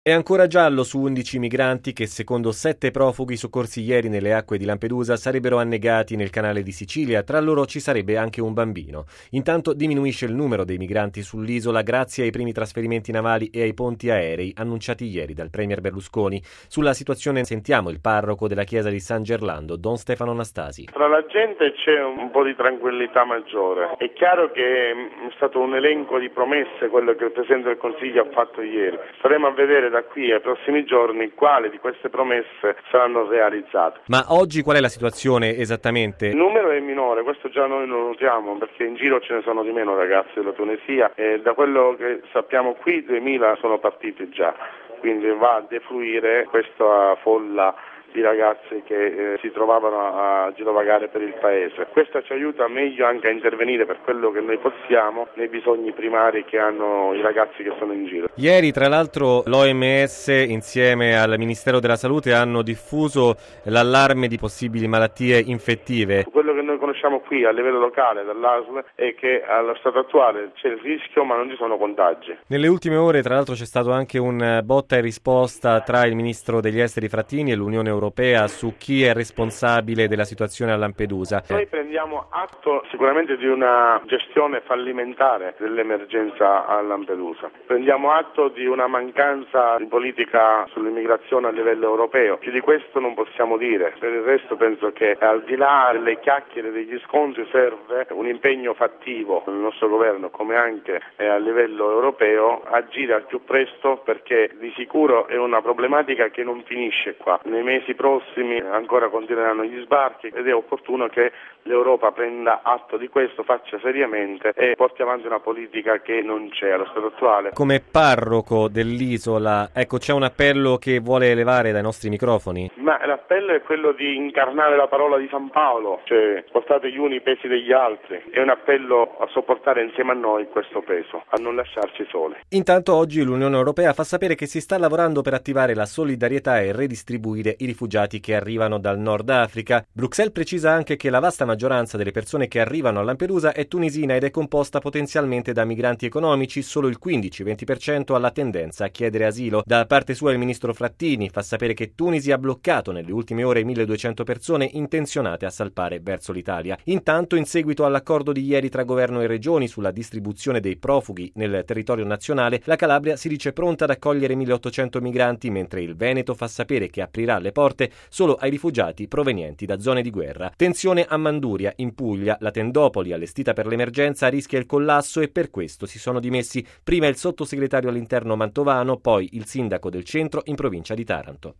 È ancora giallo su 11 migranti che, secondo 7 profughi soccorsi ieri nelle acque di Lampedusa, sarebbero annegati nel canale di Sicilia. Tra loro ci sarebbe anche un bambino. Intanto diminuisce il numero dei migranti sull'isola grazie ai primi trasferimenti navali e ai ponti aerei annunciati ieri dal premier Berlusconi. Sulla situazione sentiamo il parroco della chiesa di San Gerlando, Don Stefano Anastasi. Tra la gente c'è un po' di tranquillità maggiore. È chiaro che è stato un elenco di promesse quello che il Presidente del Consiglio ha fatto ieri. Staremo a vedere da qui ai prossimi giorni quali di queste promesse saranno realizzate. Ma oggi qual è la situazione esattamente? Il numero è minore, questo già noi lo notiamo perché in giro ce ne sono di meno ragazzi della Tunisia e da quello che sappiamo qui 2000 sono partiti già, quindi va a defluire questa folla di ragazzi che si trovavano a girovagare per il paese. Questo ci aiuta meglio anche a intervenire per quello che noi possiamo nei bisogni primari che hanno i ragazzi che sono in giro. Ieri tra l'altro l'OMS insieme al Ministero della Salute hanno diffuso l'allarme di possibili malattie infettive. Quello che noi conosciamo qui a livello locale dall'ASL è che allo stato attuale c'è il rischio ma non ci sono contagi. Nelle ultime ore tra l'altro c'è stato anche un botta e risposta tra il Ministro degli Esteri Frattini e l'Unione Europea su chi è responsabile della situazione a Lampedusa. Noi prendiamo atto sicuramente di una gestione fallimentare dell'emergenza a Lampedusa. Prendiamo atto di una mancanza di politica sull'immigrazione a livello europeo. Più di questo non possiamo dire. Per il resto penso che al di là delle chiacchiere degli scontri serve un impegno fattivo del nostro governo come anche a livello europeo agire al più presto perché di sicuro è una problematica che non finisce qua. Nei mesi prossimi ancora continueranno gli sbarchi ed è opportuno che l'Europa prenda atto di questo, faccia seriamente e porti avanti una politica che non c'è allo stato attuale. Come parroco dell'isola, c'è un appello che vuole elevare dai nostri microfoni? Ma l'appello è quello di incarnare la parola di San Paolo, cioè portate gli uni i pesi degli altri. È un appello a sopportare insieme a noi questo peso, a non lasciarci soli. Intanto oggi l'Unione Europea fa sapere che si sta lavorando per attivare la solidarietà e redistribuire i rifugiati che arrivano dal Nord Africa. Bruxelles precisa anche che la vasta maggioranza delle persone che arrivano a Lampedusa è tunisina ed è composta potenzialmente da migranti economici, solo il 15-20% ha la tendenza a chiedere asilo. Da parte sua il ministro Frattini fa sapere che Tunisi ha bloccato nelle ultime ore 1200 persone intenzionate a salpare verso l'Italia. Intanto, in seguito all'accordo di ieri tra governo e regioni sulla distribuzione dei profughi nel territorio nazionale, la Calabria si dice pronta ad accogliere 1800 migranti, mentre il Veneto fa sapere che aprirà le porte solo ai rifugiati provenienti da zone di guerra. Tensione a Manduria, in Puglia. La tendopoli allestita per l'emergenza rischia il collasso e per questo si sono dimessi prima il sottosegretario all'interno Mantovano, poi il sindaco del centro in provincia di Taranto.